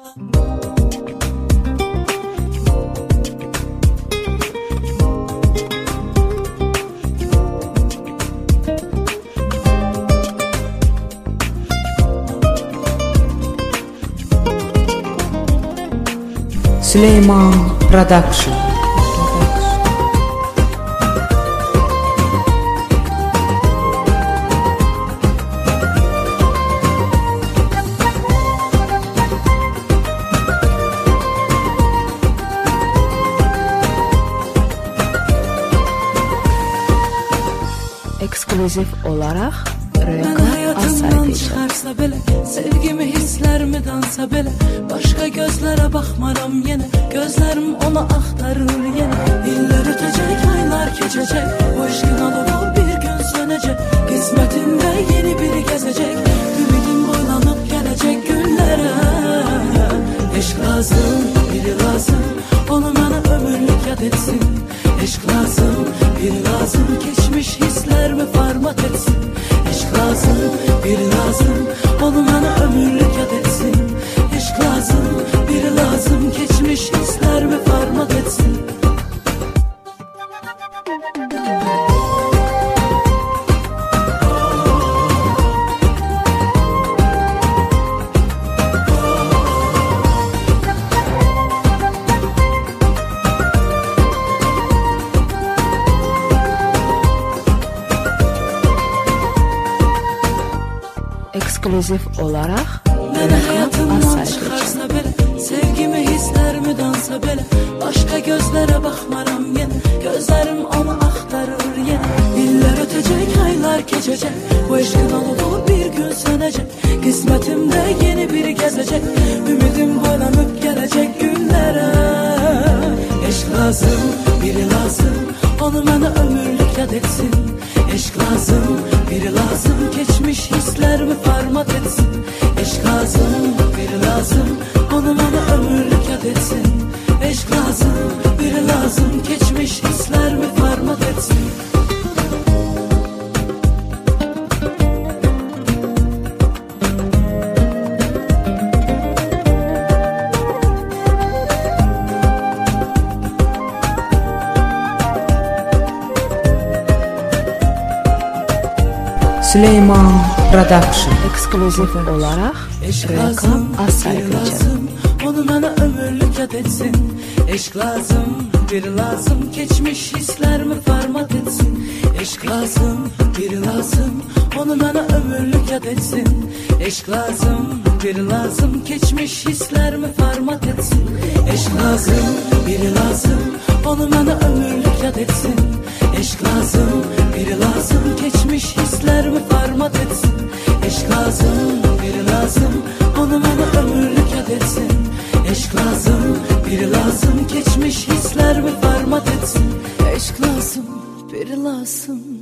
Süleyman Production. Ekskluzif olarak reklam Hayatımdan çıxarsa belə, sevgimi hisslərimi dansa belə, başqa gözlərə baxmaram yenə, gözlərim onu axtarır yenə. İllər ötəcək, aylar keçəcək, bu eşqin alovu bir gün sönəcək, qismətimdə yeni biri gəzəcək, ümidim boylanıb gələcək günlərə. Eşq lazım, biri lazım, onu mənə ömürlük yad etsin. Eşq lazım, biri lazım, keçmiş hisslərimi format etsin. Eşq lazım, biri lazım, onu mənə ömürlük yad etsin. Eşq lazım, biri lazım, keçmiş hisslərimi format etsin. Ekskluzif olarak Mənə həyatımdan çıxarsa belə, sevgimi hisslərimi dansa belə, başqa gözlərə baxmaram yenə, gözlərim onu axtarır yenə. İllər ötəcək, aylar keçəcək, bu eşqin alovu bir gün sönəcək, qismətimdə yeni biri gəzəcək, ümidim boylanıb gələcək günlərə. Eşq lazım, biri lazım, onu mənə ömürlük yad etsin. Eşq lazım, biri lazım, keçmiş hisslərimi format etsin. Eşq lazım, biri lazım, onu mənə ömürlük yad etsin. Eşq lazım, biri lazım, keçmiş hisslərimi format etsin. Süleyman Production. Ekskluzif olarak reklam lazım, onu mənə ömürlük yad etsin. Eşq lazım, biri lazım, keçmiş hisslərimi format etsin. Eşq lazım, biri lazım, onu mənə ömürlük yad etsin. Eşq lazım, biri lazım, keçmiş hisslərimi format etsin. Eşq lazım, biri lazım, onu mənə ömürlük yad etsin. Eşq lazım, biri lazım, keçmiş hisslərimi format etsin. Eşq lazım, biri lazım, onu mənə ömürlük yad etsin. Eşq lazım, biri lazım, keçmiş hisslərimi format etsin. Eşq lazım, biri lazım.